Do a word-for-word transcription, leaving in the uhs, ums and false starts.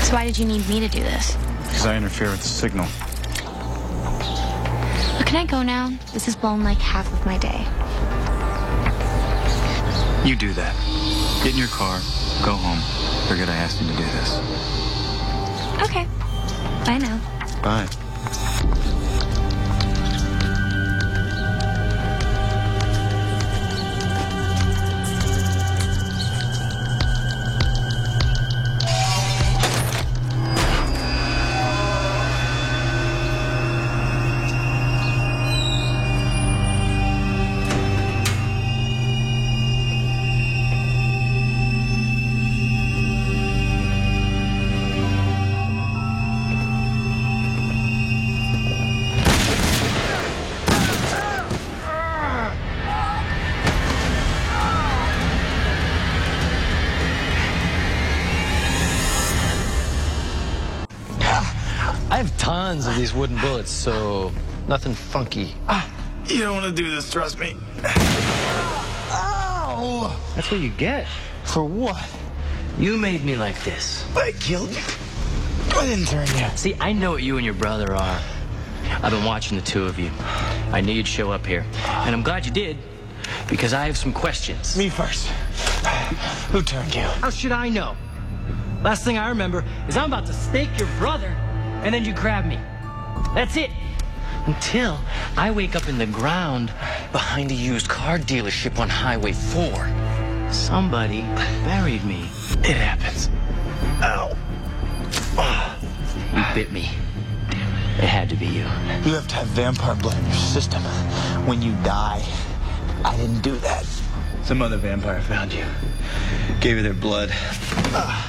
So why did you need me to do this? Because I interfere with the signal. Well, can I go now? This has blown like half of my day. You do that. Get in your car, go home. Forget I asked you to do this. Okay. Bye now. Bye. I have tons of these wooden bullets, so nothing funky. You don't want to do this, trust me. Ow! That's what you get. For what? You made me like this. I killed you. I didn't turn you. See, I know what you and your brother are. I've been watching the two of you. I knew you'd show up here. And I'm glad you did, because I have some questions. Me first. Who turned you? How should I know? Last thing I remember is I'm about to stake your brother, and then you grab me. That's it. Until I wake up in the ground behind a used car dealership on Highway four. Somebody buried me. It happens. Ow. You bit me. It had to be you. You have to have vampire blood in your system when you die. I didn't do that. Some other vampire found you. Gave you their blood. Uh.